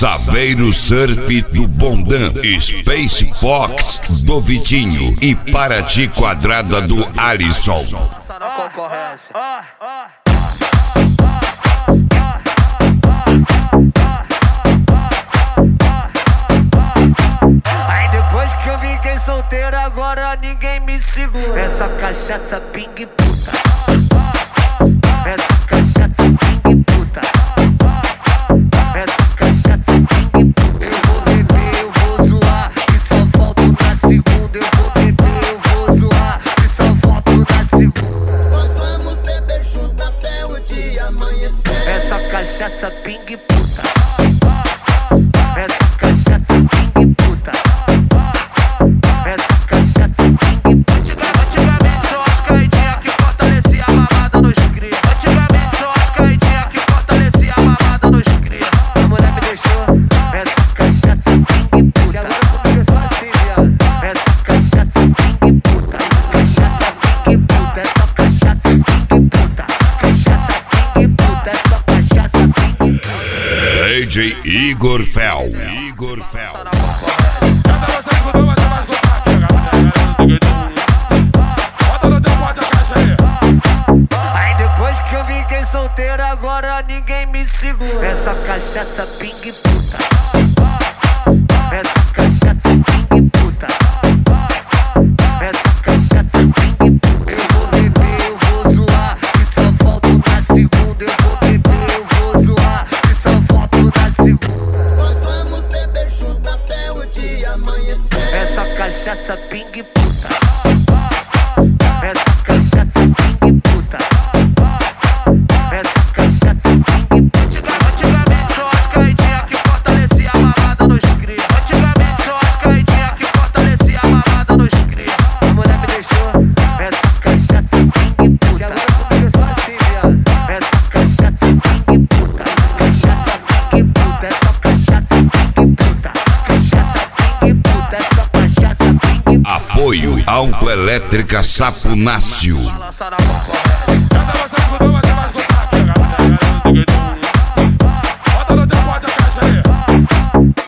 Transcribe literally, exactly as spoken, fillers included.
Saveiro Surf do Bondan, Space Fox do Vitinho e Paraty Quadrada do Alisson. Aí depois que eu fiquei solteiro, agora ninguém me segura. Essa cachaça ping puta, essa cachaça ping puta, essa cachaça ping puta. Eu vou beber, eu vou zoar e só volto na segunda. Eu vou beber, eu vou zoar e só volto na segunda. Nós vamos beber junto até o dia amanhecer. Essa cachaça ping puta, essa cachaça ping puta, essa cachaça ping puta. Antigamente só as caidinhas que fortalecia a mamada nos cria. Antigamente só as caidinhas que fortalecia a mamada nos cria. A mulher me deixou, essa cachaça ping puta. E agora comigo é só assim, viado. Essa cachaça ping puta, cachaça ping puta, essa cachaça ping puta, cachaça ping puta, essa cachaça ping puta. D J Igor Fel. Igor Fel. Aí depois que eu fiquei solteiro, agora ninguém me segura. Essa cachaça ping puta, essa cachaça ping puta, essa cachaça ping puta. Eu vou beber, eu vou zoar e só volto na segunda. Eu vou beber, eu vou zoar e só volto na segunda. Nós vamos beber junto até o dia amanhecer. Essa cachaça ping puta, essa cachaça ping puta, essa cachaça ping puta. Antigamente só as caidinhas que fortalecia a mamada nos cria. Antigamente só as caidinhas que fortalecia a mamada nos cria. A mulher me deixou, essa cachaça ping puta. E agora comigo é só assim, viado. Essa cachaça ping puta, cachaça ping puta, essa cachaça ping puta, cachaça ping puta, essa cachaça ping puta. Apoio Autoelétrica Sapunácio. Balança na mão, corre.